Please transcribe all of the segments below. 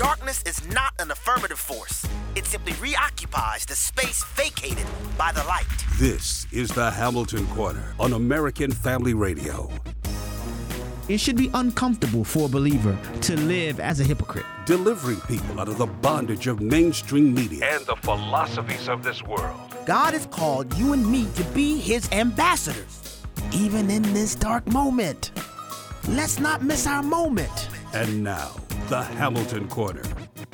Darkness is not an affirmative force. It simply reoccupies the space vacated by the light. This is the Hamilton Corner on American Family Radio. It should be uncomfortable for a believer to live as a hypocrite. Delivering people out of the bondage of mainstream media and the philosophies of this world. God has called you and me to be his ambassadors, even in this dark moment. Let's not miss our moment. And now, the Hamilton Corner.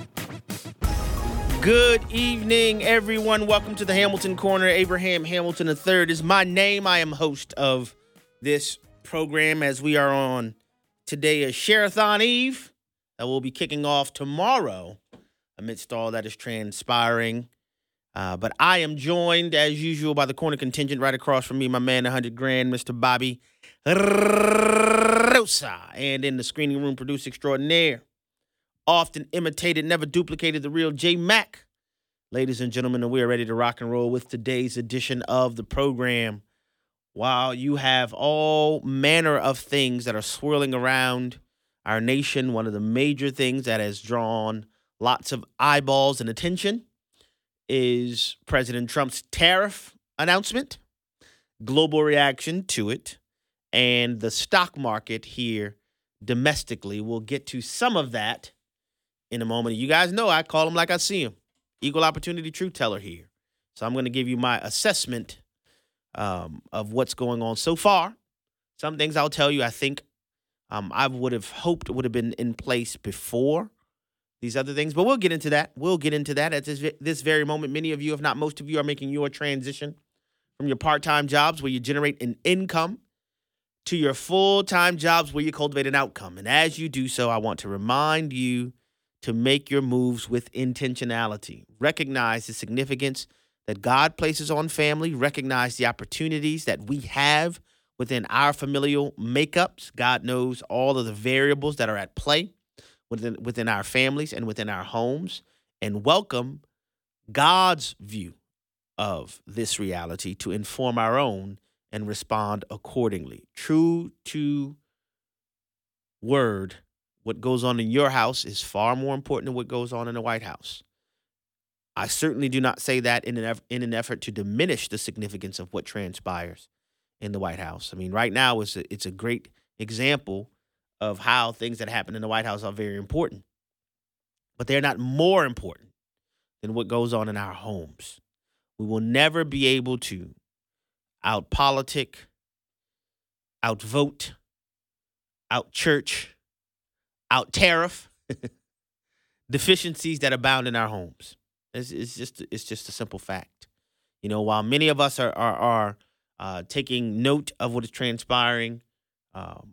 Good evening, everyone. Welcome to the Hamilton Corner. Abraham Hamilton III is my name. I am host of this program as we are on today is Share-a-thon Eve that will be kicking off tomorrow amidst all that is transpiring. But I am joined, as usual, by the corner contingent right across from me, my man, 100 grand, Mr. Bobby Rosa. And in the screening room, producer extraordinaire, often imitated, never duplicated, the real J Mac. Ladies and gentlemen, we are ready to rock and roll with today's edition of the program. While you have all manner of things that are swirling around our nation, one of the major things that has drawn lots of eyeballs and attention is President Trump's tariff announcement, global reaction to it, and the stock market here domestically. We'll get to some of that in a moment. You guys know I call him like I see him. Equal opportunity truth teller here. So I'm going to give you my assessment of what's going on so far. Some things I'll tell you I think I would have hoped would have been in place before these other things. But we'll get into that. We'll get into that at this very moment. Many of you, if not most of you, are making your transition from your part-time jobs where you generate an income to your full-time jobs where you cultivate an outcome. And as you do so, I want to remind you to make your moves with intentionality. Recognize the significance that God places on family. Recognize the opportunities that we have within our familial makeups. God knows all of the variables that are at play within our families and within our homes. And welcome God's view of this reality to inform our own and respond accordingly. True to word, what goes on in your house is far more important than what goes on in the White House. I certainly do not say that in an effort to diminish the significance of what transpires in the White House. I mean, right now it's a great example of how things that happen in the White House are very important. But they're not more important than what goes on in our homes. We will never be able to out-politic, out-vote, out-church, out-tariff deficiencies that abound in our homes. It's just a simple fact. You know, while many of us are taking note of what is transpiring on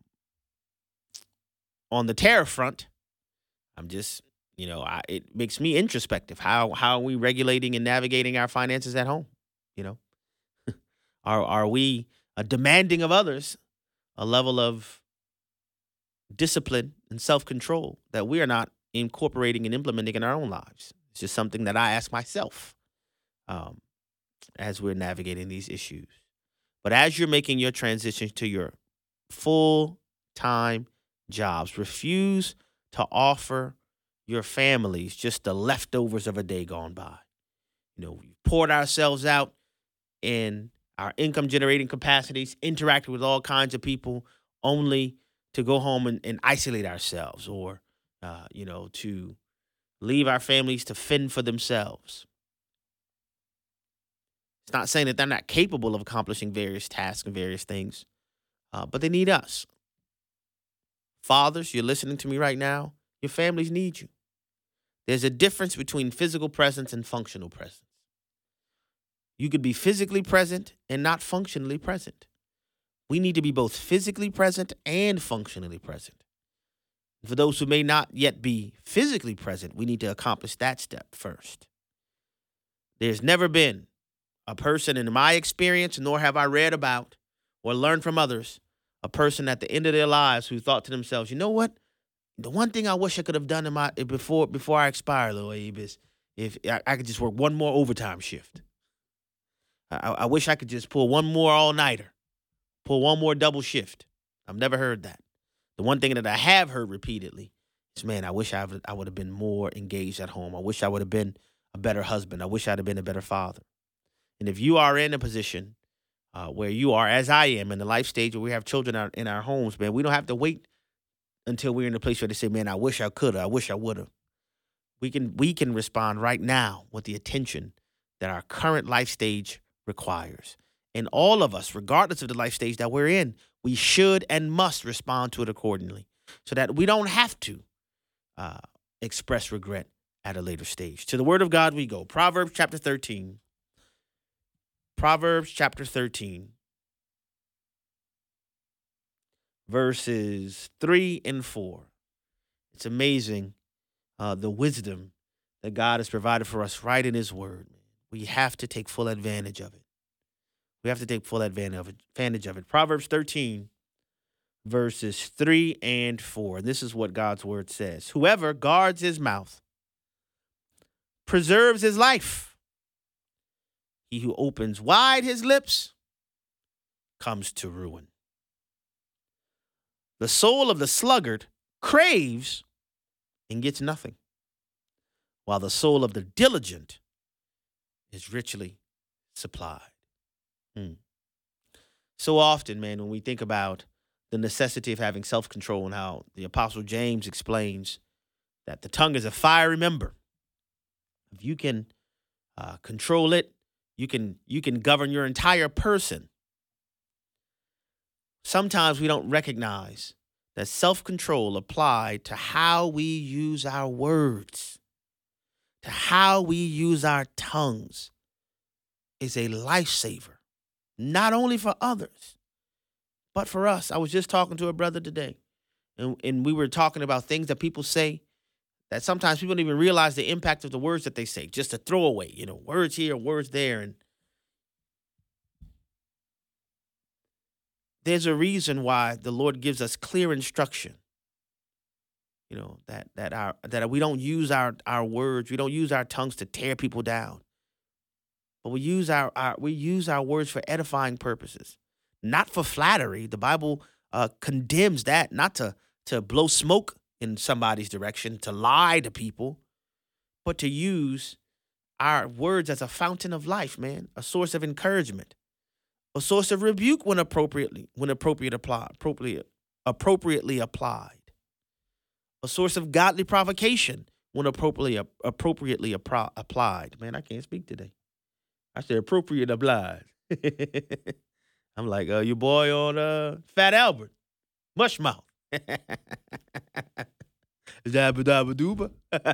the tariff front, I'm just, it makes me introspective. How are we regulating and navigating our finances at home? You know, are we demanding of others a level of discipline and self-control that we are not incorporating and implementing in our own lives? It's just something that I ask myself as we're navigating these issues. But as you're making your transition to your full-time jobs, refuse to offer your families just the leftovers of a day gone by. You know, we've poured ourselves out in our income-generating capacities, interacted with all kinds of people, only to go home and isolate ourselves or, to leave our families to fend for themselves. It's not saying that they're not capable of accomplishing various tasks and various things, but they need us. Fathers, you're listening to me right now. Your families need you. There's a difference between physical presence and functional presence. You could be physically present and not functionally present. We need to be both physically present and functionally present. For those who may not yet be physically present, we need to accomplish that step first. There's never been a person in my experience, nor have I read about or learned from others, a person at the end of their lives who thought to themselves, you know what? The one thing I wish I could have done before I expire, Lil Abe, is if I could just work one more overtime shift. I wish I could just pull one more all-nighter, pull one more double shift. I've never heard that. The one thing that I have heard repeatedly is, man, I wish I would have been more engaged at home. I wish I would have been a better husband. I wish I'd have been a better father. And if you are in a position where you are, as I am, in the life stage where we have children in our homes, man, we don't have to wait until we're in a place where they say, man, I wish I could have. I wish I would have. We can respond right now with the attention that our current life stage requires. And all of us, regardless of the life stage that we're in, we should and must respond to it accordingly so that we don't have to express regret at a later stage. To the word of God we go. Proverbs chapter 13. Proverbs chapter 13. Verses 3 and 4. It's amazing the wisdom that God has provided for us right in his word. We have to take full advantage of it. We have to take full advantage of it. Proverbs 13, verses 3 and 4. This is what God's word says. Whoever guards his mouth preserves his life. He who opens wide his lips comes to ruin. The soul of the sluggard craves and gets nothing, while the soul of the diligent is richly supplied. So often, man, when we think about the necessity of having self-control and how the Apostle James explains that the tongue is a fiery member. If you can control it, you can govern your entire person. Sometimes we don't recognize that self-control applied to how we use our words, to how we use our tongues, is a lifesaver, not only for others, but for us. I was just talking to a brother today, and we were talking about things that people say that sometimes people don't even realize the impact of the words that they say, just a throwaway, words here, words there. And there's a reason why the Lord gives us clear instruction, that we don't use our words, we don't use our tongues to tear people down, but we use our words for edifying purposes, not for flattery. The Bible condemns that, not to blow smoke in somebody's direction, to lie to people, but to use our words as a fountain of life, man, a source of encouragement, a source of rebuke when appropriately applied, a source of godly provocation when appropriately applied. Man, I can't speak today. I said appropriate applied. I'm like your boy on Fat Albert, Mushmouth. Dabba-dabba-dooba.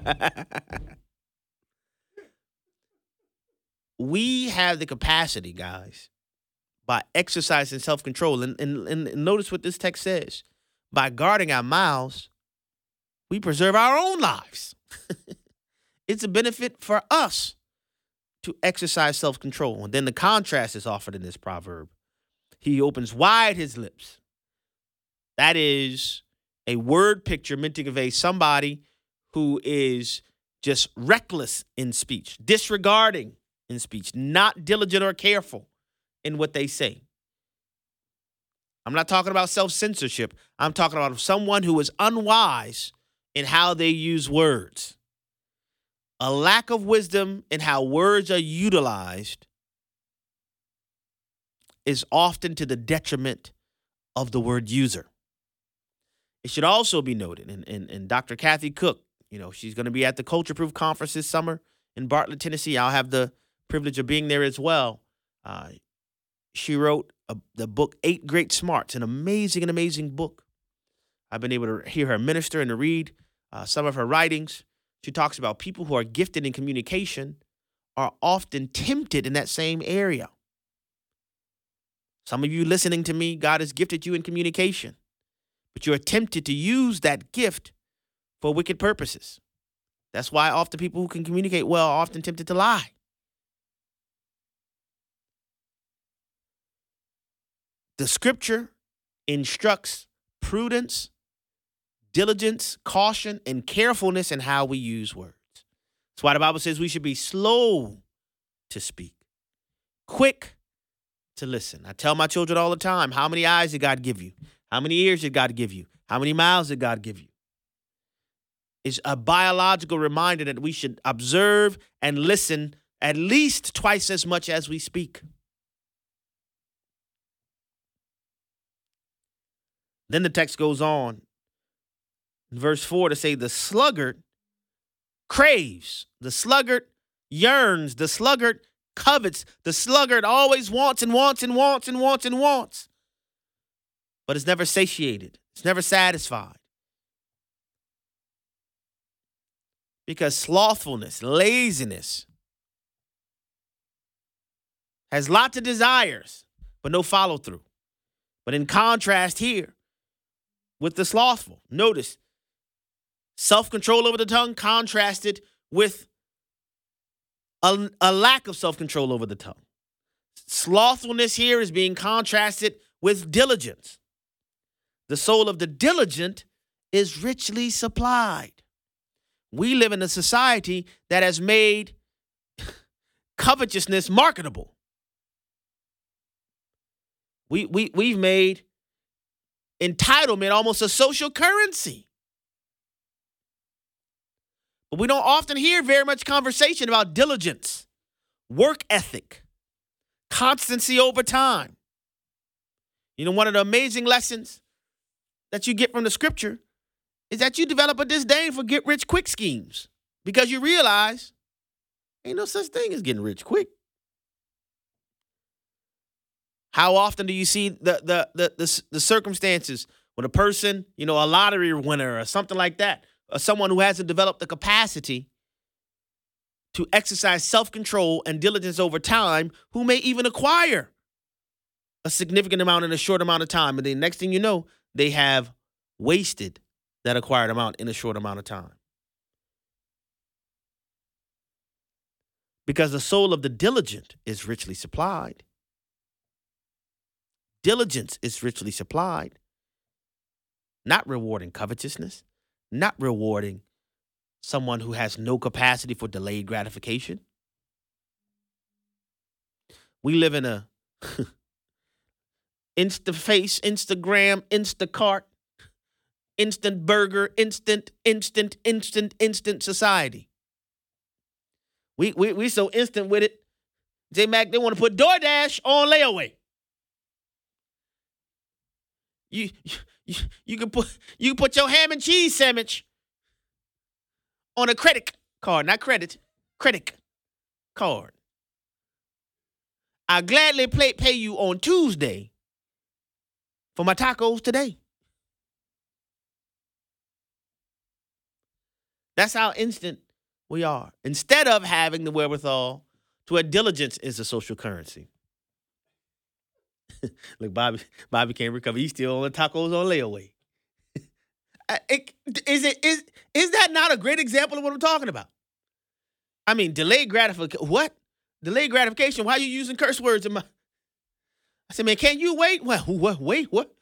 We have the capacity, guys, by exercising self-control. And notice what this text says. By guarding our mouths, we preserve our own lives. It's a benefit for us to exercise self-control. And then the contrast is offered in this proverb. He opens wide his lips. That is a word picture meant to convey somebody who is just reckless in speech, disregarding in speech, not diligent or careful in what they say. I'm not talking about self-censorship. I'm talking about someone who is unwise in how they use words. A lack of wisdom in how words are utilized is often to the detriment of the word user. It should also be noted, and Dr. Kathy Cook, she's going to be at the Culture Proof Conference this summer in Bartlett, Tennessee. I'll have the privilege of being there as well. She wrote the book, 8 Great Smarts, an amazing book. I've been able to hear her minister and to read some of her writings. She talks about people who are gifted in communication are often tempted in that same area. Some of you listening to me, God has gifted you in communication, but you're tempted to use that gift for wicked purposes. That's why often people who can communicate well are often tempted to lie. The scripture instructs prudence, diligence, caution, and carefulness in how we use words. That's why the Bible says we should be slow to speak, quick to listen. I tell my children all the time, how many eyes did God give you? How many ears did God give you? How many mouths did God give you? is a biological reminder that we should observe and listen at least twice as much as we speak. Then the text goes on in verse 4 to say the sluggard craves, the sluggard yearns, the sluggard covets, the sluggard always wants and wants and wants and wants and wants, but is never satiated. It's never satisfied. Because slothfulness, laziness, has lots of desires, but no follow through. But in contrast here with the slothful, notice self-control over the tongue contrasted with a lack of self-control over the tongue. Slothfulness here is being contrasted with diligence. The soul of the diligent is richly supplied. We live in a society that has made covetousness marketable. We've made entitlement almost a social currency. But we don't often hear very much conversation about diligence, work ethic, constancy over time. You know, one of the amazing lessons that you get from the scripture is that you develop a disdain for get-rich-quick schemes because you realize ain't no such thing as getting rich quick. How often do you see the circumstances when a person, you know, a lottery winner or something like that, or someone who hasn't developed the capacity to exercise self-control and diligence over time, who may even acquire a significant amount in a short amount of time, and then next thing you know, they have wasted that acquired amount in a short amount of time. Because the soul of the diligent is richly supplied. Diligence is richly supplied. Not rewarding covetousness, not rewarding someone who has no capacity for delayed gratification. We live in a Insta-face, Instagram, Instacart, instant burger, instant society. We so instant with it. J-Mac, they want to put DoorDash on layaway. You can put your ham and cheese sandwich on a credit card, not credit card. I'll gladly pay you on Tuesday for my tacos today. That's how instant we are. Instead of having the wherewithal to where diligence is a social currency. Look, Bobby can't recover. He's still on the tacos on layaway. Is that not a great example of what I'm talking about? I mean, delayed gratification. What? Delayed gratification? Why are you using curse words in my... I said, man, can't you wait? What? What?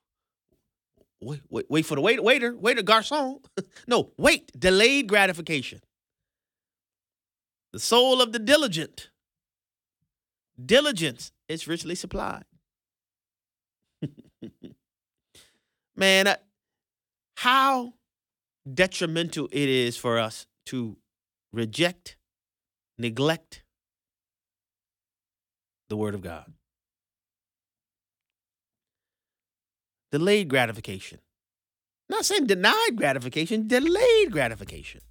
Wait for the waiter, garçon. No, wait. Delayed gratification. The soul of the diligent. Diligence is richly supplied. Man, how detrimental it is for us to reject, neglect the word of God. Delayed gratification. Not saying denied gratification, delayed gratification.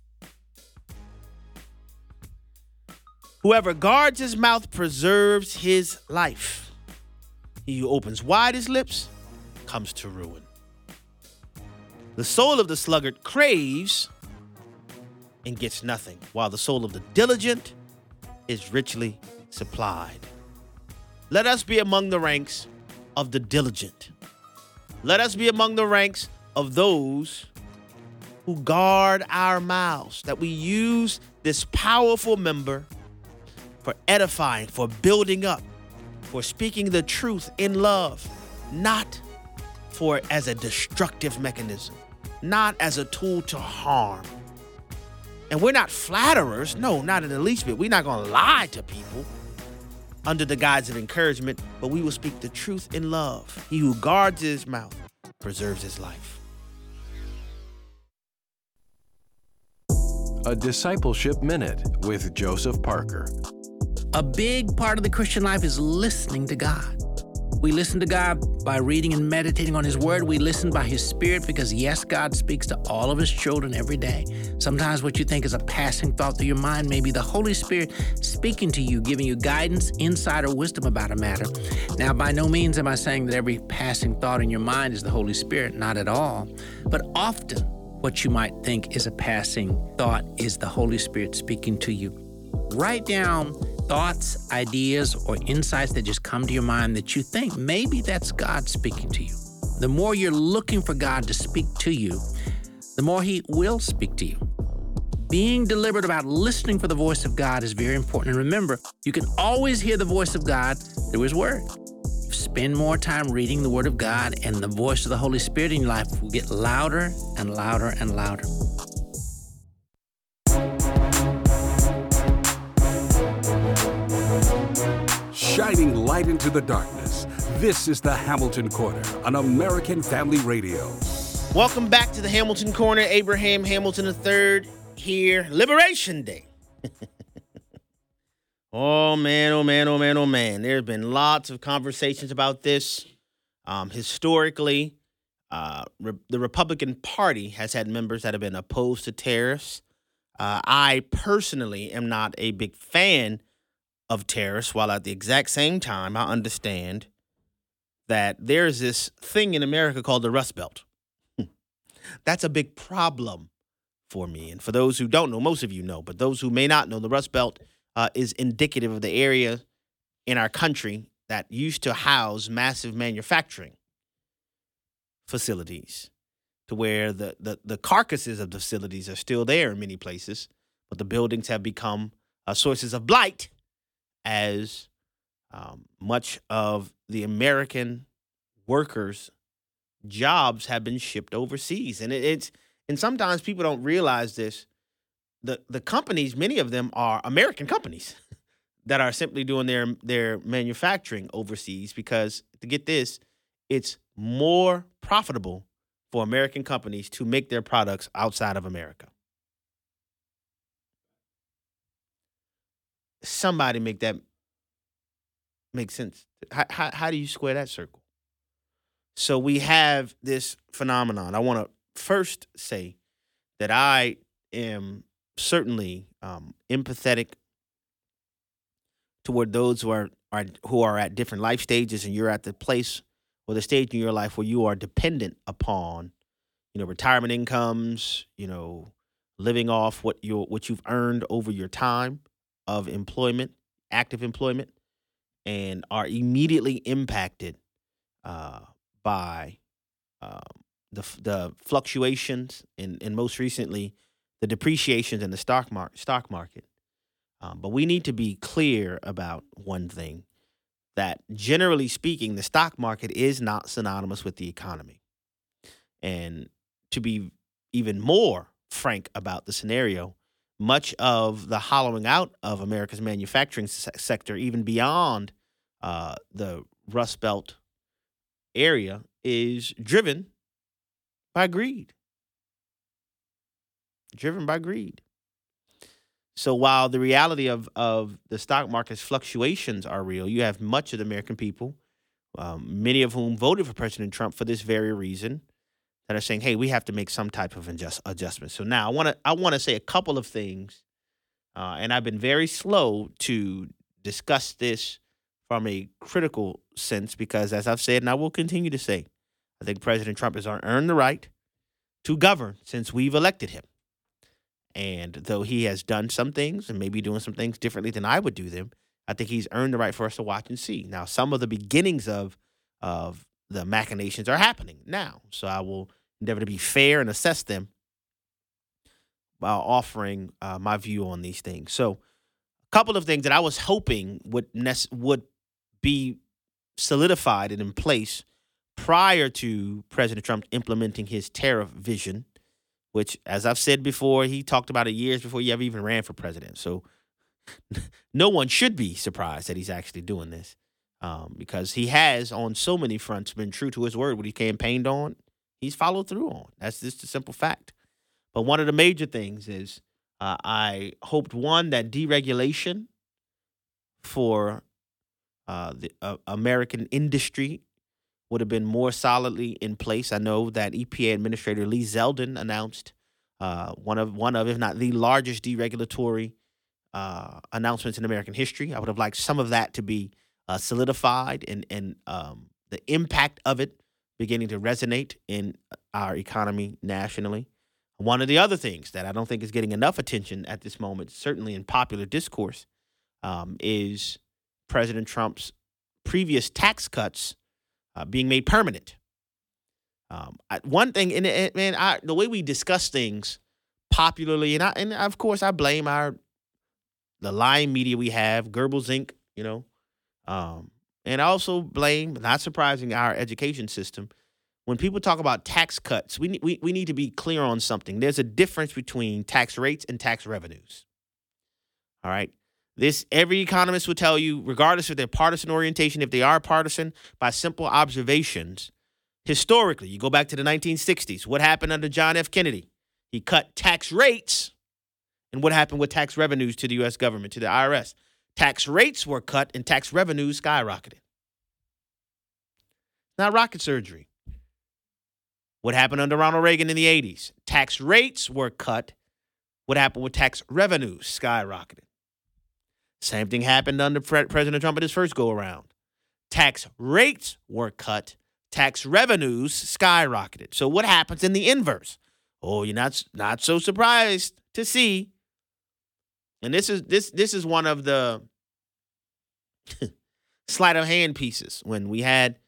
Whoever guards his mouth preserves his life. He who opens wide his lips comes to ruin. The soul of the sluggard craves and gets nothing, while the soul of the diligent is richly supplied. Let us be among the ranks of the diligent. Let us be among the ranks of those who guard our mouths, that we use this powerful member for edifying, for building up, for speaking the truth in love, not for as a destructive mechanism, not as a tool to harm. And we're not flatterers. No, not in the least bit. We're not going to lie to people under the guise of encouragement, but we will speak the truth in love. He who guards his mouth preserves his life. A Discipleship Minute with Joseph Parker. A big part of the Christian life is listening to God. We listen to God by reading and meditating on His Word. We listen by His Spirit because, yes, God speaks to all of His children every day. Sometimes what you think is a passing thought through your mind may be the Holy Spirit speaking to you, giving you guidance, insight, or wisdom about a matter. Now, by no means am I saying that every passing thought in your mind is the Holy Spirit, not at all. But often, what you might think is a passing thought is the Holy Spirit speaking to you. Write down thoughts, ideas, or insights that just come to your mind that you think maybe that's God speaking to you. The more you're looking for God to speak to you, the more He will speak to you. Being deliberate about listening for the voice of God is very important. And remember, you can always hear the voice of God through His Word. Spend more time reading the Word of God, and the voice of the Holy Spirit in your life will get louder and louder and louder. Shining light into the darkness. This is the Hamilton Corner on American Family Radio. Welcome back to the Hamilton Corner. Abraham Hamilton III here. Liberation Day. Oh, man, oh, man, oh, man, oh, man. There have been lots of conversations about this. Historically, the Republican Party has had members that have been opposed to tariffs. I personally am not a big fan of tariffs, while at the exact same time, I understand that there's this thing in America called the Rust Belt. That's a big problem for me. And for those who don't know, most of you know, but those who may not know, the Rust Belt is indicative of the area in our country that used to house massive manufacturing facilities, to where the carcasses of the facilities are still there in many places, but the buildings have become sources of blight, as much of the American workers' jobs have been shipped overseas. And and sometimes people don't realize this. The companies, many of them are American companies that are simply doing their manufacturing overseas, because, to get this, it's more profitable for American companies to make their products outside of America. Somebody make that make sense. How do you square that circle? So we have this phenomenon. I want to first say that I am certainly empathetic toward those who are at different life stages, and you're at the place or the stage in your life where you are dependent upon, retirement incomes, living off what you've earned over your time of employment, active employment, and are immediately impacted by the fluctuations and most recently the depreciations in the stock market. But we need to be clear about one thing, that generally speaking, the stock market is not synonymous with the economy. And to be even more frank about the scenario, much of the hollowing out of America's manufacturing sector, even beyond the Rust Belt area, is driven by greed. Driven by greed. So while the reality of the stock market's fluctuations are real, you have much of the American people, many of whom voted for President Trump for this very reason, that are saying, hey, we have to make some type of adjustment. So now I want to say a couple of things, and I've been very slow to discuss this from a critical sense because, as I've said, and I will continue to say, I think President Trump has earned the right to govern since we've elected him. And though he has done some things and maybe doing some things differently than I would do them, I think he's earned the right for us to watch and see. Now, some of the beginnings of the machinations are happening now. So I will endeavor to be fair and assess them while offering my view on these things. So a couple of things that I was hoping would be solidified and in place prior to President Trump implementing his tariff vision, which, as I've said before, he talked about it years before he ever even ran for president. So no one should be surprised that he's actually doing this, because he has, on so many fronts, been true to his word. What he campaigned on, he's followed through on. That's just a simple fact. But one of the major things is I hoped, one, that deregulation for the American industry would have been more solidly in place. I know that EPA Administrator Lee Zeldin announced one of, if not the largest deregulatory announcements in American history. I would have liked some of that to be solidified and the impact of it beginning to resonate in our economy nationally. One of the other things that I don't think is getting enough attention at this moment, certainly in popular discourse, is President Trump's previous tax cuts being made permanent. One thing, the way we discuss things popularly, and of course I blame the lying media we have, Goebbels Inc., and I also blame, not surprising, our education system. When people talk about tax cuts, we need to be clear on something. There's a difference between tax rates and tax revenues. All right? Every economist will tell you, regardless of their partisan orientation, if they are partisan, by simple observations, historically, you go back to the 1960s, what happened under John F. Kennedy? He cut tax rates, and what happened with tax revenues to the U.S. government, to the IRS? Tax rates were cut and tax revenues skyrocketed. Not rocket surgery. What happened under Ronald Reagan in the 80s? Tax rates were cut. What happened with tax revenues skyrocketed? Same thing happened under President Trump at his first go-around. Tax rates were cut. Tax revenues skyrocketed. So what happens in the inverse? Oh, you're not so surprised to see. And this is one of the sleight of hand pieces when we had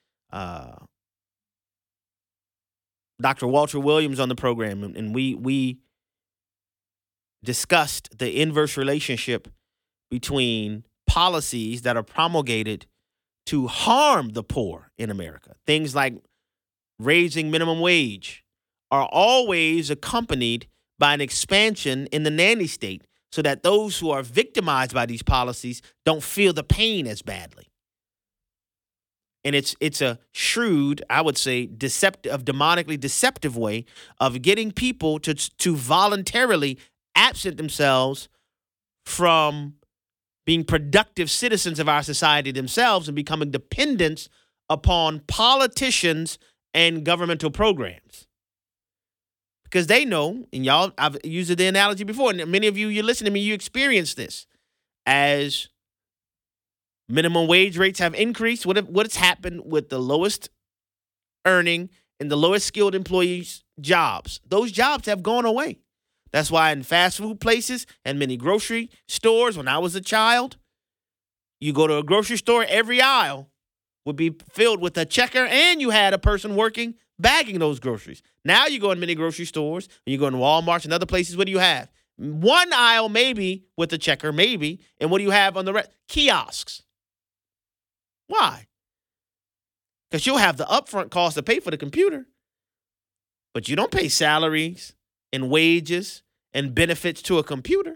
Dr. Walter Williams on the program, and we discussed the inverse relationship between policies that are promulgated to harm the poor in America. Things like raising minimum wage are always accompanied by an expansion in the nanny state so that those who are victimized by these policies don't feel the pain as badly. And it's a shrewd, I would say, demonically deceptive way of getting people to voluntarily absent themselves from being productive citizens of our society themselves and becoming dependent upon politicians and governmental programs. Because they know, and y'all, I've used the analogy before, and many of you're listening to me, you experience this. As minimum wage rates have increased, what has happened with the lowest earning and the lowest skilled employees' jobs? Those jobs have gone away. That's why in fast food places and many grocery stores, when I was a child, you go to a grocery store, every aisle would be filled with a checker, and you had a person working bagging those groceries. Now you go in many grocery stores, and you go in Walmart and other places, what do you have? One aisle maybe with a checker, maybe, and what do you have on the rest? Kiosks. Why? Because you'll have the upfront cost to pay for the computer, but you don't pay salaries and wages and benefits to a computer.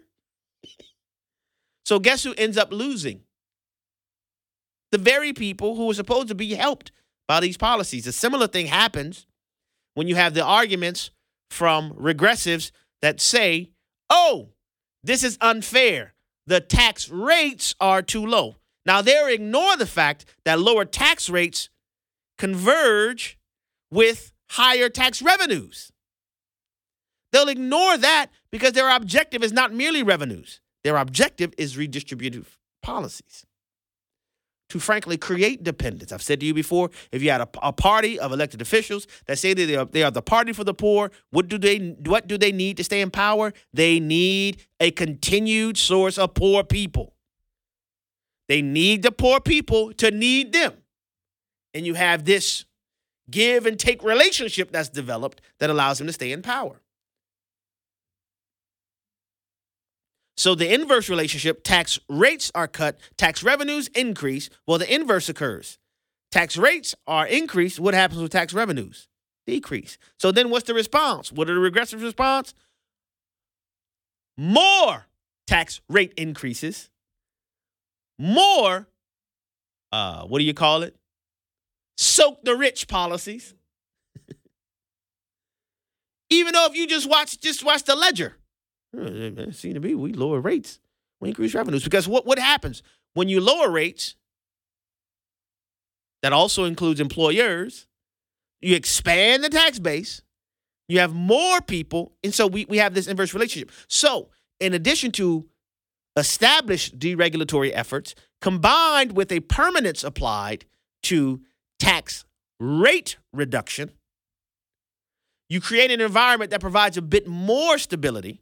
So guess who ends up losing? The very people who are supposed to be helped by these policies. A similar thing happens when you have the arguments from regressives that say, oh, this is unfair. The tax rates are too low. Now, they'll ignore the fact that lower tax rates converge with higher tax revenues. They'll ignore that because their objective is not merely revenues. Their objective is redistributive policies to, frankly, create dependence. I've said to you before, if you had a party of elected officials that say that they are the party for the poor, what do they need to stay in power? They need a continued source of poor people. They need the poor people to need them. And you have this give and take relationship that's developed that allows them to stay in power. So the inverse relationship, tax rates are cut, tax revenues increase. Well, the inverse occurs. Tax rates are increased. What happens with tax revenues? Decrease. So then what's the response? What are the regressive response? More tax rate increases. More, what do you call it? Soak the rich policies. Even though if you just watch the ledger, It seems to be we lower rates, we increase revenues. Because what happens when you lower rates? That also includes employers. You expand the tax base. You have more people. And so we have this inverse relationship. So in addition to established deregulatory efforts, combined with a permanence applied to tax rate reduction, you create an environment that provides a bit more stability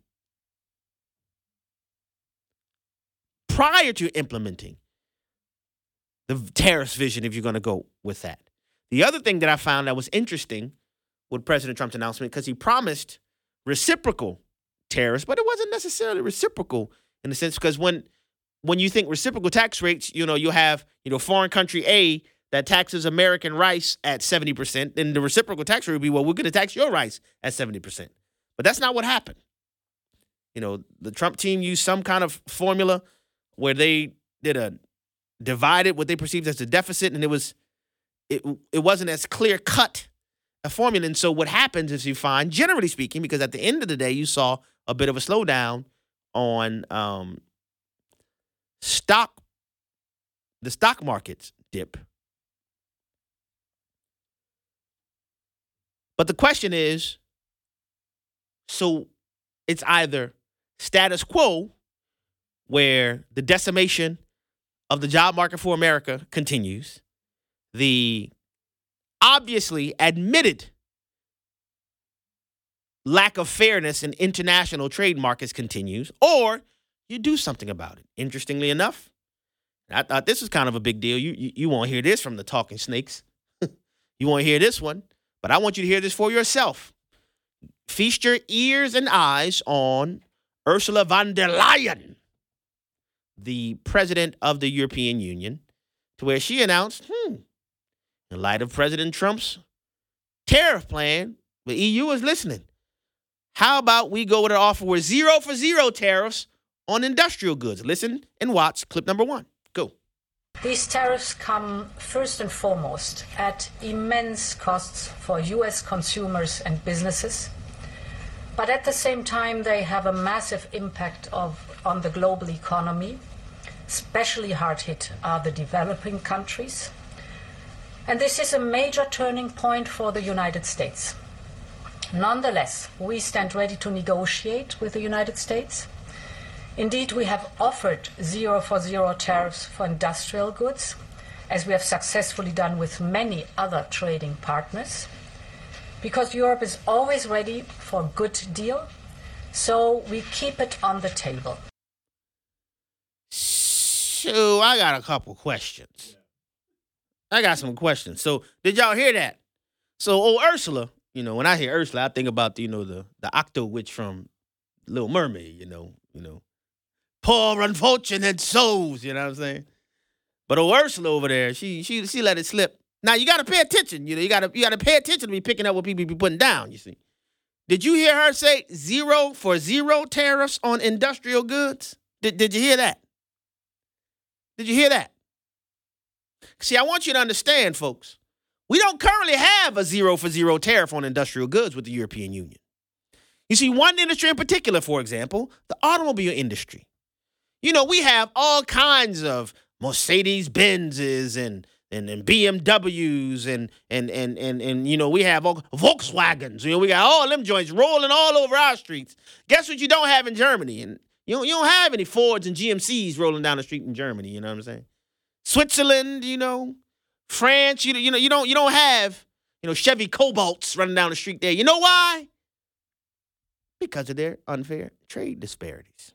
prior to implementing the tariffs vision, if you're going to go with that. The other thing that I found that was interesting with President Trump's announcement, because he promised reciprocal tariffs, but it wasn't necessarily reciprocal in the sense, because when you think reciprocal tax rates, you have, foreign country A that taxes American rice at 70%, then the reciprocal tax rate would be, well, we're going to tax your rice at 70%. But that's not what happened. The Trump team used some kind of formula where they divided what they perceived as a deficit, and it wasn't as clear cut a formula. And so what happens is you find, generally speaking, because at the end of the day, you saw a bit of a slowdown on the stock markets dip. But the question is, so it's either status quo, where the decimation of the job market for America continues, the obviously admitted lack of fairness in international trade markets continues, or you do something about it. Interestingly enough, I thought this was kind of a big deal. You won't hear this from the talking snakes. You won't hear this one, but I want you to hear this for yourself. Feast your ears and eyes on Ursula von der Leyen, the president of the European Union, to where she announced, in light of President Trump's tariff plan, the EU is listening. How about we go with an offer with 0 for 0 tariffs on industrial goods? Listen and watch clip number 1. Go. These tariffs come first and foremost at immense costs for U.S. consumers and businesses. But at the same time, they have a massive impact on the global economy. Especially hard hit are the developing countries. And this is a major turning point for the United States. Nonetheless, we stand ready to negotiate with the United States. Indeed, we have offered 0 for 0 tariffs for industrial goods, as we have successfully done with many other trading partners, because Europe is always ready for a good deal, so we keep it on the table. So I got a couple questions. I got some questions. So did y'all hear that? So Ursula, when I hear Ursula, I think about the Octo Witch from Little Mermaid, poor unfortunate souls, you know what I'm saying? But Ursula over there, she let it slip. Now you gotta pay attention, you gotta pay attention to be picking up what people be putting down, you see. Did you hear her say 0 for 0 tariffs on industrial goods? Did you hear that? Did you hear that? See, I want you to understand, folks, we don't currently have a 0 for 0 tariff on industrial goods with the European Union. You see, one industry in particular, for example, the automobile industry. We have all kinds of Mercedes-Benzes and BMWs and we have all Volkswagens. We got all them joints rolling all over our streets. Guess what you don't have in Germany? And you don't have any Fords and GMCs rolling down the street in Germany, you know what I'm saying? Switzerland, France, you don't have, Chevy Cobalts running down the street there. You know why? Because of their unfair trade disparities.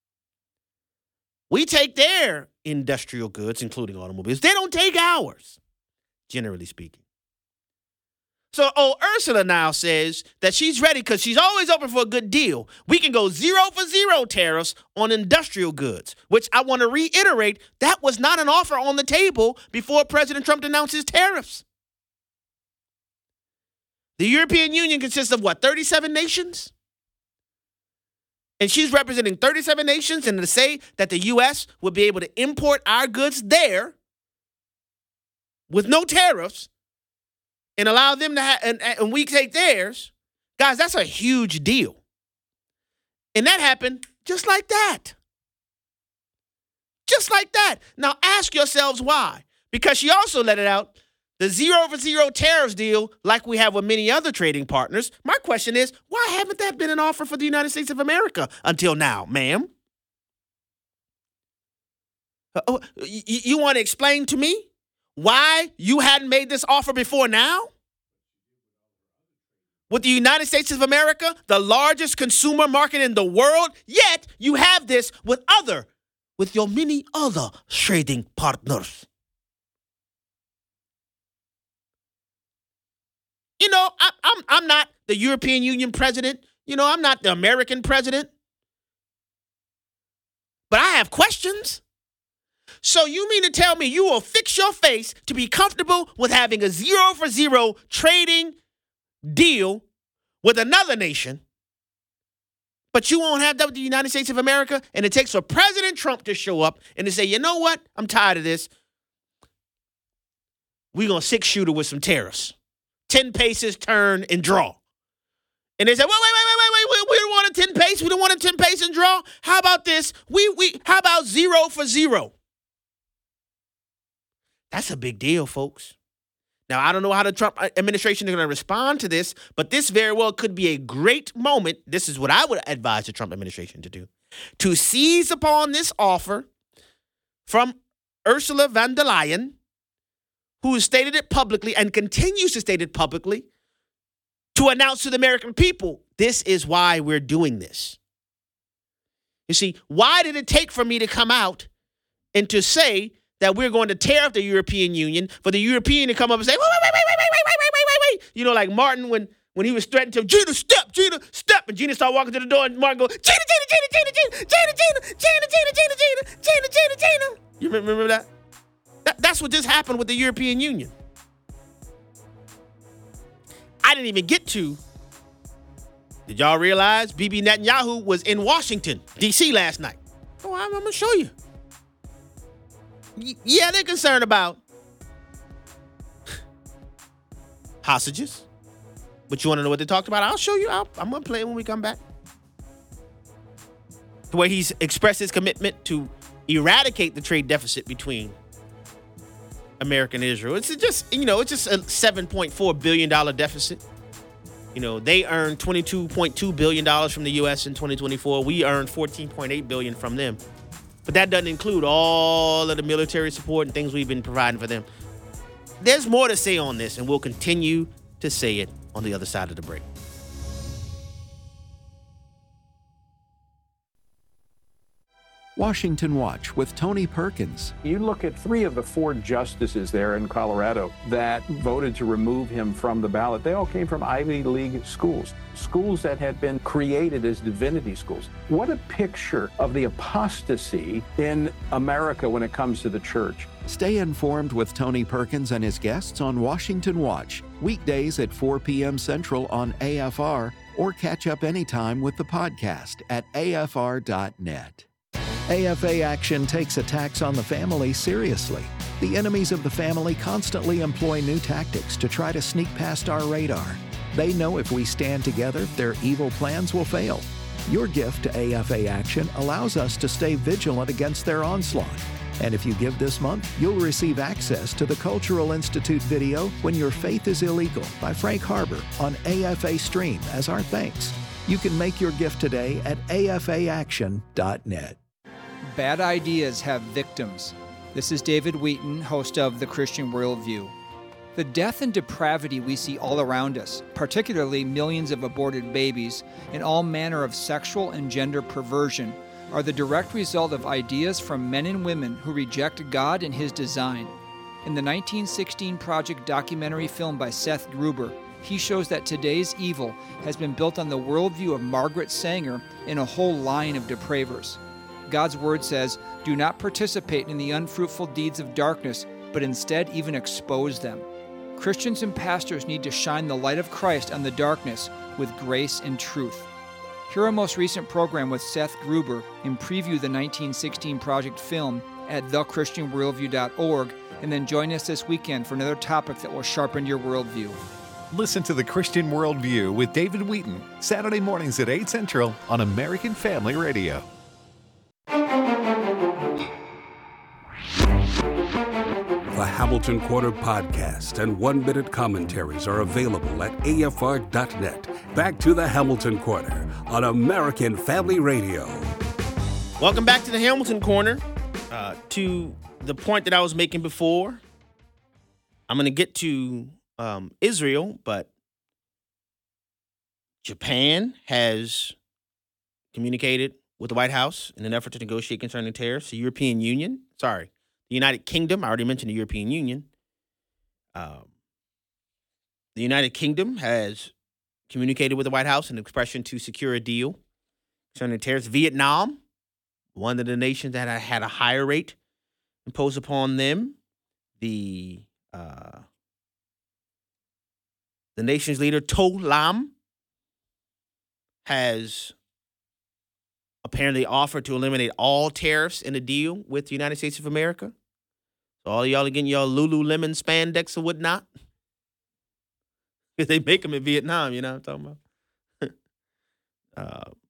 We take their industrial goods, including automobiles. They don't take ours, generally speaking. So Ursula now says that she's ready because she's always open for a good deal. We can go 0 for 0 tariffs on industrial goods, which I want to reiterate, that was not an offer on the table before President Trump announced his tariffs. The European Union consists of 37 nations? And she's representing 37 nations, and to say that the U.S. would be able to import our goods there with no tariffs and allow them to have, and we take theirs, guys, that's a huge deal. And that happened just like that. Just like that. Now ask yourselves why. Because she also let it out, the 0-for-0 tariffs deal, like we have with many other trading partners. My question is, why haven't that been an offer for the United States of America until now, ma'am? You want to explain to me why you hadn't made this offer before now? With the United States of America, the largest consumer market in the world, yet you have this with your many other trading partners. You know, I'm not the European Union president. You know, I'm not the American president. But I have questions. So you mean to tell me you will fix your face to be comfortable with having a 0-for-0 trading deal with another nation, but you won't have that with the United States of America? And it takes for President Trump to show up and to say, you know what? I'm tired of this. We're going to 6-shooter with some tariffs. 10 paces, turn, and draw. And they say, wait, we don't want a 10 pace. We don't want a 10 pace and draw. How about this? How about 0-for-0? That's a big deal, folks. Now, I don't know how the Trump administration is going to respond to this, but this very well could be a great moment. This is what I would advise the Trump administration to do, to seize upon this offer from Ursula von der Leyen, who has stated it publicly and continues to state it publicly, to announce to the American people, this is why we're doing this. You see, why did it take for me to come out and to say that we're going to tear up the European Union, for the European to come up and say, wait. You know, like Martin when he was threatened to, Gina, step. And Gina started walking to the door and Martin goes, Gina. You remember that? That's what just happened with the European Union. I didn't even get to, did y'all realize Bibi Netanyahu was in Washington, D.C. last night? Oh, I'm going to show you. Yeah, they're concerned about hostages. But you want to know what they talked about? I'll show you. I'm going to play it when we come back. The way he's expressed his commitment to eradicate the trade deficit between America and Israel. It's just a $7.4 billion deficit. You know, they earned $22.2 billion from the U.S. in 2024. We earned $14.8 billion from them. But that doesn't include all of the military support and things we've been providing for them. There's more to say on this, and we'll continue to say it on the other side of the break. Washington Watch with Tony Perkins. You look at 3 of the 4 justices there in Colorado that voted to remove him from the ballot. They all came from Ivy League schools that had been created as divinity schools. What a picture of the apostasy in America when it comes to the church. Stay informed with Tony Perkins and his guests on Washington Watch, weekdays at 4 p.m. Central on AFR, or catch up anytime with the podcast at afr.net. AFA Action takes attacks on the family seriously. The enemies of the family constantly employ new tactics to try to sneak past our radar. They know if we stand together, their evil plans will fail. Your gift to AFA Action allows us to stay vigilant against their onslaught. And if you give this month, you'll receive access to the Cultural Institute video When Your Faith is Illegal by Frank Harbor on AFA Stream as our thanks. You can make your gift today at afaaction.net. Bad ideas have victims. This is David Wheaton, host of The Christian Worldview. The death and depravity we see all around us, particularly millions of aborted babies and all manner of sexual and gender perversion, are the direct result of ideas from men and women who reject God and His design. In the 1916 Project documentary film by Seth Gruber, he shows that today's evil has been built on the worldview of Margaret Sanger and a whole line of depravers. God's word says, do not participate in the unfruitful deeds of darkness, but instead even expose them. Christians and pastors need to shine the light of Christ on the darkness with grace and truth. Hear our most recent program with Seth Gruber and preview the 1916 Project film at thechristianworldview.org, and then join us this weekend for another topic that will sharpen your worldview. Listen to The Christian Worldview with David Wheaton, Saturday mornings at 8 Central on American Family Radio. The Hamilton Quarter podcast and one-minute commentaries are available at afr.net. Back to the Hamilton Quarter on American Family Radio. Welcome back to the Hamilton Corner. To the point that I was making before, I'm going to get to Israel, but Japan has communicated with the White House in an effort to negotiate concerning tariffs. The the United Kingdom, I already mentioned the European Union. The United Kingdom has communicated with the White House in an expression to secure a deal concerning tariffs. Vietnam, one of the nations that had a higher rate imposed upon them, the nation's leader, To Lam, has apparently offered to eliminate all tariffs in a deal with the United States of America. So all y'all are getting y'all Lululemon spandex or whatnot. Because they make them in Vietnam, you know what I'm talking about?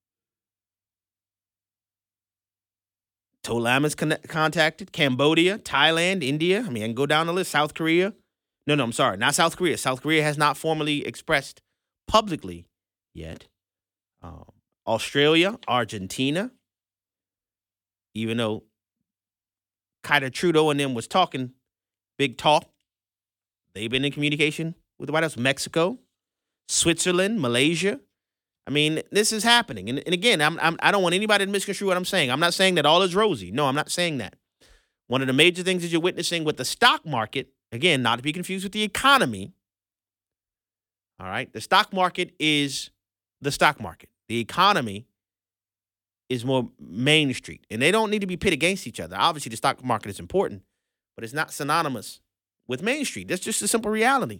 To Lam is contacted. Cambodia, Thailand, India. I mean, I can go down the list. South Korea. No, I'm sorry. Not South Korea. South Korea has not formally expressed publicly yet. Australia, Argentina. Even though Kaiser Trudeau and them was talking big talk, they've been in communication with the White House. Mexico, Switzerland, Malaysia. I mean, this is happening. And again, I don't want anybody to misconstrue what I'm saying. I'm not saying that all is rosy. No, I'm not saying that. One of the major things that you're witnessing with the stock market, again, not to be confused with the economy. All right. The stock market is the stock market. The economy is more Main Street. And they don't need to be pit against each other. Obviously, the stock market is important, but it's not synonymous with Main Street. That's just a simple reality.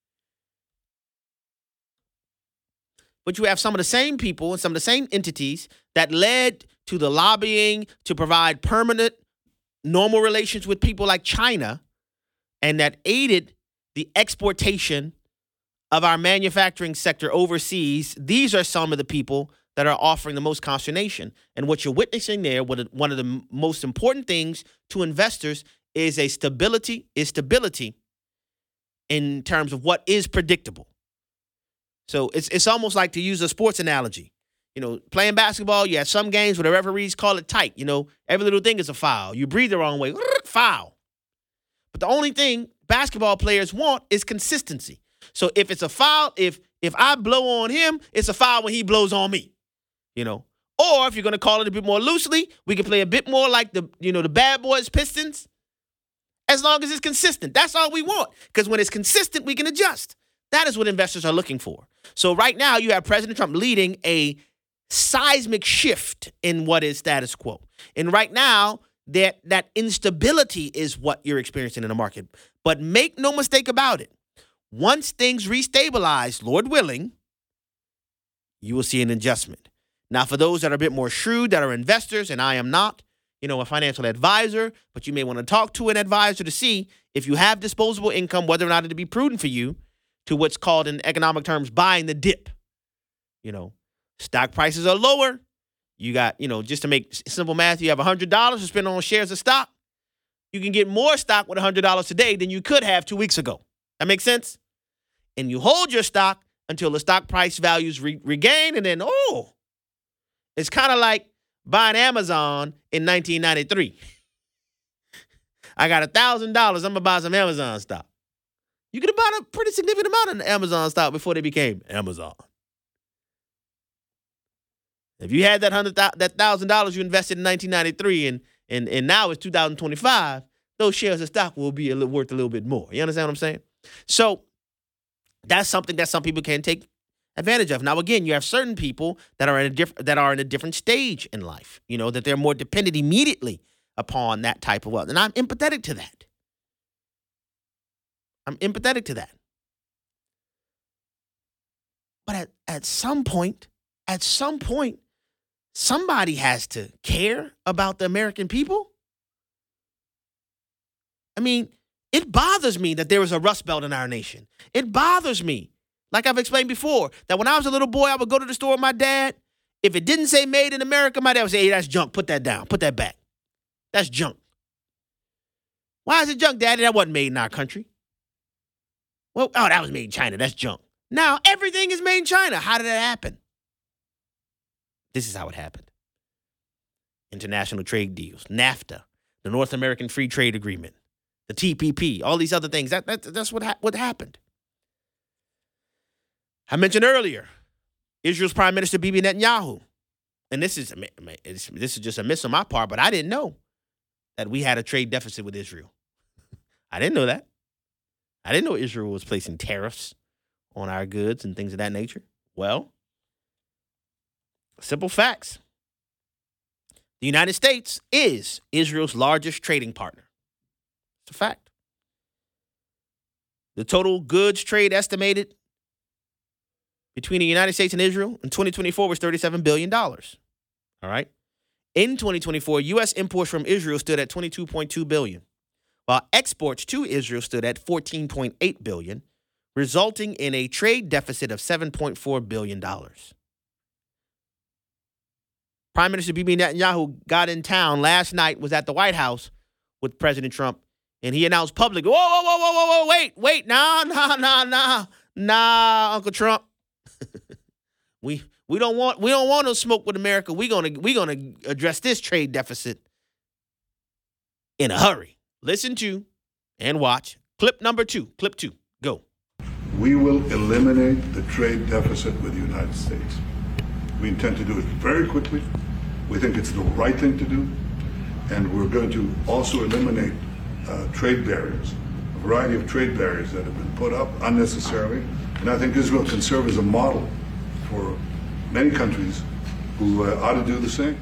But you have some of the same people and some of the same entities that led to the lobbying to provide permanent, normal relations with people like China, and that aided the exportation of our manufacturing sector overseas. These are some of the people that are offering the most consternation. And what you're witnessing there, one of the most important things to investors is stability in terms of what is predictable. So it's almost like, to use a sports analogy, you know, playing basketball, you have some games where the referees call it tight. You know, every little thing is a foul. You breathe the wrong way, foul. But the only thing basketball players want is consistency. So if it's a foul, if I blow on him, it's a foul when he blows on me, you know. Or if you're going to call it a bit more loosely, we can play a bit more like the Bad Boys Pistons, as long as it's consistent. That's all we want, because when it's consistent, we can adjust. That is what investors are looking for. So right now, you have President Trump leading a seismic shift in what is status quo. And right now, that instability is what you're experiencing in the market. But make no mistake about it. Once things restabilize, Lord willing, you will see an adjustment. Now, for those that are a bit more shrewd, that are investors, and I am not, a financial advisor, but you may want to talk to an advisor to see if you have disposable income, whether or not it'd be prudent for you to what's called in economic terms, buying the dip. Stock prices are lower. You got, just to make simple math, you have $100 to spend on shares of stock. You can get more stock with $100 today than you could have 2 weeks ago. That makes sense? And you hold your stock until the stock price values regain, and then, it's kind of like buying Amazon in 1993. I got $1,000. I'm going to buy some Amazon stock. You could have bought a pretty significant amount of Amazon stock before they became Amazon. If you had that $1,000 you invested in 1993 and now it's 2025, those shares of stock will be worth a little bit more. You understand what I'm saying? So that's something that some people can take advantage of. Now, again, you have certain people that are in a different stage in life. That they're more dependent immediately upon that type of wealth, and I'm empathetic to that. But at some point, somebody has to care about the American people. I mean, it bothers me that there is a Rust Belt in our nation. It bothers me Like I've explained before, that when I was a little boy, I would go to the store with my dad. If it didn't say made in America, my dad would say, hey, that's junk. Put that down. Put that back. That's junk. Why is it junk, Daddy? That wasn't made in our country. Well, oh, that was made in China. That's junk. Now everything is made in China. How did that happen? This is how it happened. International trade deals, NAFTA, the North American Free Trade Agreement, the TPP, all these other things. That's what happened. I mentioned earlier, Israel's Prime Minister Bibi Netanyahu, and this is just a miss on my part, but I didn't know that we had a trade deficit with Israel. I didn't know that. I didn't know Israel was placing tariffs on our goods and things of that nature. Well, simple facts. The United States is Israel's largest trading partner. It's a fact. The total goods trade estimated between the United States and Israel in 2024 was $37 billion. All right. In 2024, U.S. imports from Israel stood at $22.2 billion, while exports to Israel stood at $14.8 billion, resulting in a trade deficit of $7.4 billion. Prime Minister Bibi Netanyahu got in town last night, was at the White House with President Trump, and he announced publicly, whoa, wait, nah, Uncle Trump. We don't want no smoke with America. We're gonna address this trade deficit in a hurry. Listen to and watch clip number 2. Clip 2. Go. We will eliminate the trade deficit with the United States. We intend to do it very quickly. We think it's the right thing to do, and we're going to also eliminate trade barriers, a variety of trade barriers that have been put up unnecessarily. And I think Israel can serve as a model for many countries who ought to do the same.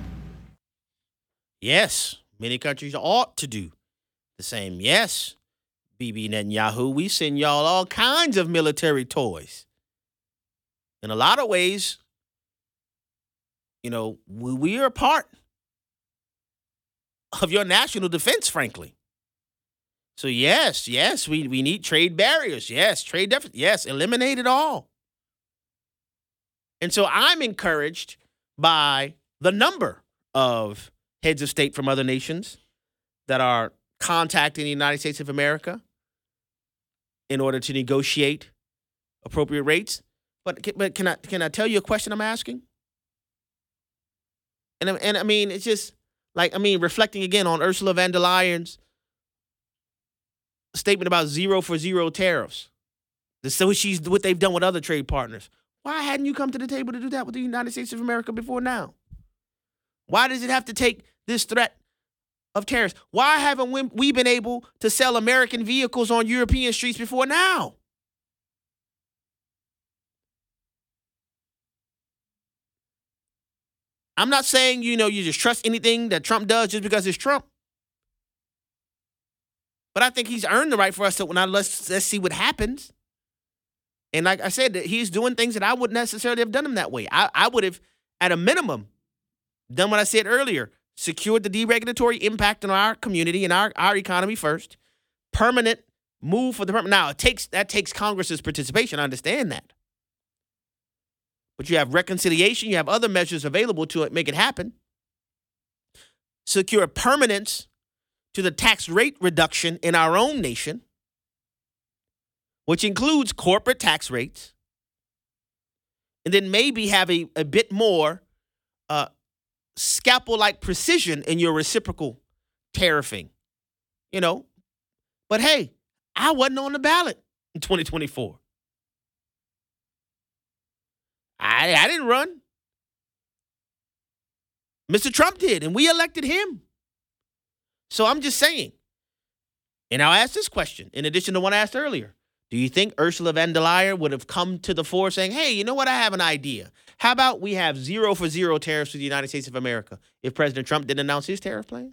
Yes, many countries ought to do the same. Yes, Bibi Netanyahu, we send y'all all kinds of military toys. In a lot of ways, you know, we are a part of your national defense, frankly. So yes, we need trade barriers. Yes, trade deficit. Yes, eliminate it all. And so I'm encouraged by the number of heads of state from other nations that are contacting the United States of America in order to negotiate appropriate rates. But can I tell you a question I'm asking? And I mean, it's just like, reflecting again on Ursula von der Leyen's statement about 0 for 0 tariffs. So what they've done with other trade partners. Why hadn't you come to the table to do that with the United States of America before now? Why does it have to take this threat of tariffs? Why haven't we been able to sell American vehicles on European streets before now? I'm not saying, you just trust anything that Trump does just because it's Trump. But I think he's earned the right for us to, let's see what happens. And like I said, he's doing things that I wouldn't necessarily have done him that way. I would have, at a minimum, done what I said earlier, secured the deregulatory impact on our community and our economy first. Permanent move for the permanent. Now, that takes Congress's participation. I understand that. But you have reconciliation. You have other measures available to make it happen. Secure permanence to the tax rate reduction in our own nation, which includes corporate tax rates, and then maybe have a bit more scalpel-like precision in your reciprocal tariffing, But hey, I wasn't on the ballot in 2024. I didn't run. Mr. Trump did, and we elected him. So I'm just saying, and I'll ask this question, in addition to one I asked earlier. Do you think Ursula von der Leyen would have come to the fore saying, hey, you know what, I have an idea. How about we have 0 for 0 tariffs to the United States of America if President Trump didn't announce his tariff plan?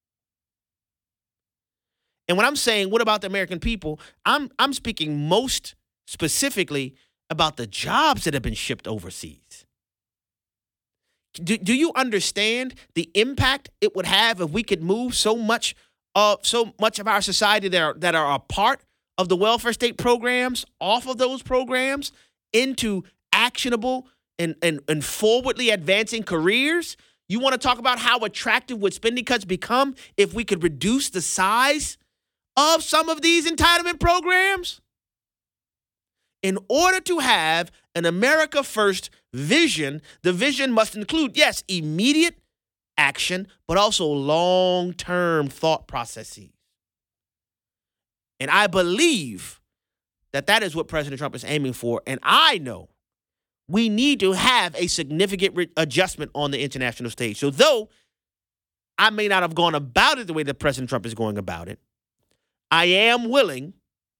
And when I'm saying, what about the American people, I'm speaking most specifically about the jobs that have been shipped overseas. Do you understand the impact it would have if we could move so much of our society that are a part of the welfare state programs off of those programs into actionable and forwardly advancing careers? You want to talk about how attractive would spending cuts become if we could reduce the size of some of these entitlement programs? In order to have an America First vision, the vision must include, yes, immediate action, but also long-term thought processes. And I believe that is what President Trump is aiming for. And I know we need to have a significant adjustment on the international stage. So though I may not have gone about it the way that President Trump is going about it, I am willing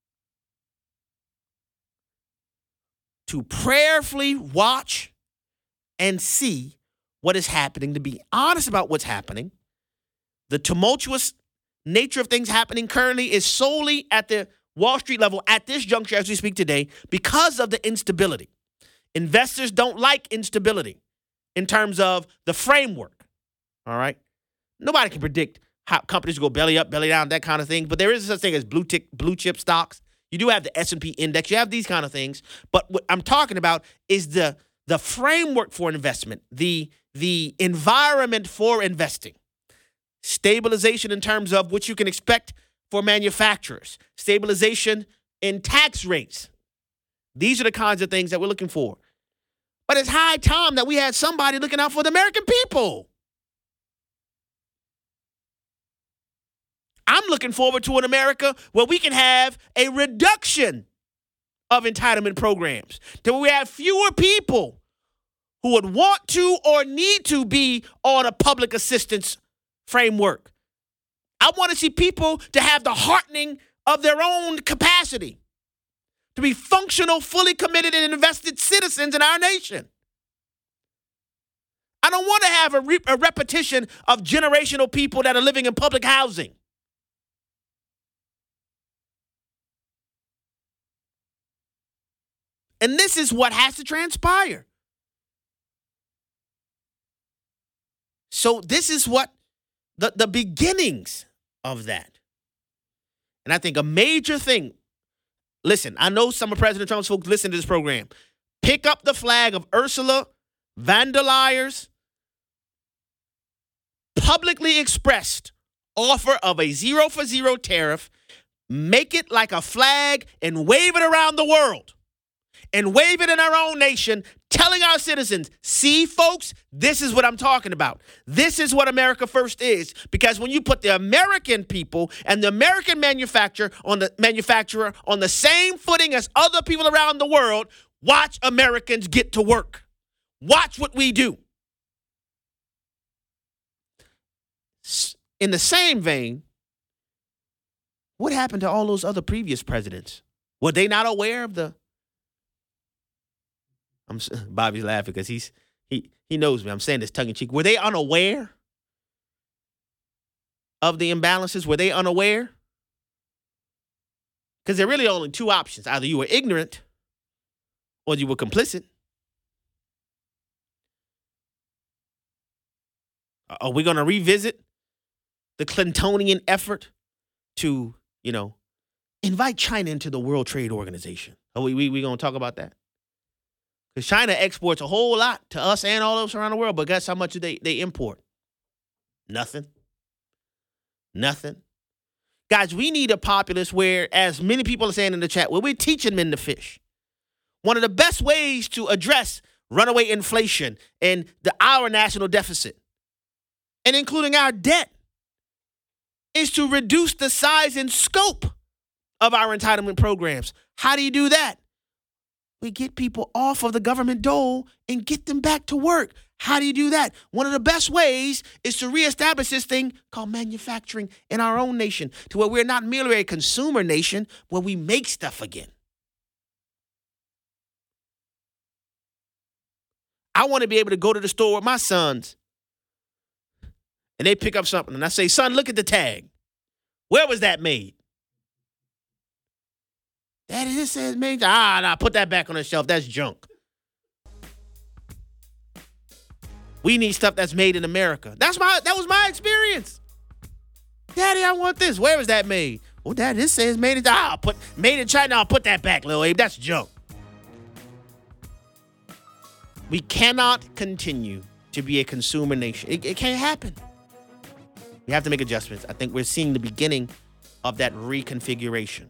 to prayerfully watch and see what is happening, to be honest about what's happening. The tumultuous nature of things happening currently is solely at the Wall Street level at this juncture as we speak today because of the instability. Investors don't like instability in terms of the framework, all right? Nobody can predict how companies go belly up, belly down, that kind of thing, but there is such thing as blue chip stocks. You do have the S&P index. You have these kind of things. But what I'm talking about is the framework for investment, the environment for investing. Stabilization in terms of what you can expect for manufacturers. Stabilization in tax rates. These are the kinds of things that we're looking for. But it's high time that we had somebody looking out for the American people. I'm looking forward to an America where we can have a reduction of entitlement programs, that we have fewer people who would want to or need to be on a public assistance framework. I want to see people to have the heartening of their own capacity, to be functional, fully committed, and invested citizens in our nation. I don't want to have a repetition of generational people that are living in public housing. And this is what has to transpire. So this is what the beginnings of that. And I think a major thing, listen, I know some of President Trump's folks listen to this program. Pick up the flag of Ursula von der Leyer's publicly expressed offer of a 0-for-0 tariff. Make it like a flag and wave it around the world. And wave it in our own nation, telling our citizens, see, folks, this is what I'm talking about. This is what America First is. Because when you put the American people and the American manufacturer on the same footing as other people around the world, watch Americans get to work. Watch what we do. In the same vein, what happened to all those other previous presidents? Were they not aware of the... Bobby's laughing because he knows me. I'm saying this tongue-in-cheek. Were they unaware of the imbalances? Were they unaware? Because there are really only two options. Either you were ignorant or you were complicit. Are we going to revisit the Clintonian effort to, invite China into the World Trade Organization? Are we going to talk about that? Because China exports a whole lot to us and all of us around the world, but guess how much they import? Nothing. Guys, we need a populace where, as many people are saying in the chat, where we're teaching men to fish. One of the best ways to address runaway inflation and our national deficit, and including our debt, is to reduce the size and scope of our entitlement programs. How do you do that? We get people off of the government dole and get them back to work. How do you do that? One of the best ways is to reestablish this thing called manufacturing in our own nation, to where we're not merely a consumer nation, where we make stuff again. I want to be able to go to the store with my sons and they pick up something and I say, son, look at the tag. Where was that made? Daddy, this says made. Nah, put that back on the shelf. That's junk. We need stuff that's made in America. That was my experience. Daddy, I want this. Where was that made? Well, Daddy, this says made in made in China. I'll put that back, little Abe. That's junk. We cannot continue to be a consumer nation. It can't happen. We have to make adjustments. I think we're seeing the beginning of that reconfiguration.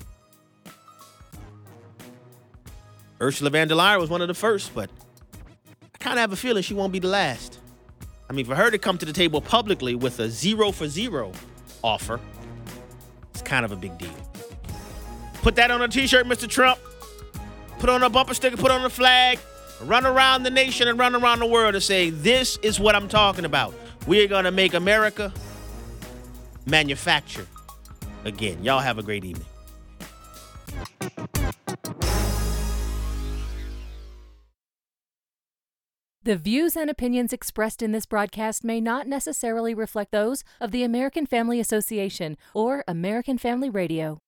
Ursula von der Leyen was one of the first, but I kind of have a feeling she won't be the last. I mean, for her to come to the table publicly with a 0-for-0 offer, it's kind of a big deal. Put that on a t-shirt, Mr. Trump. Put on a bumper sticker, put on a flag, run around the nation and run around the world and say, this is what I'm talking about. We're going to make America manufacture again. Y'all have a great evening. The views and opinions expressed in this broadcast may not necessarily reflect those of the American Family Association or American Family Radio.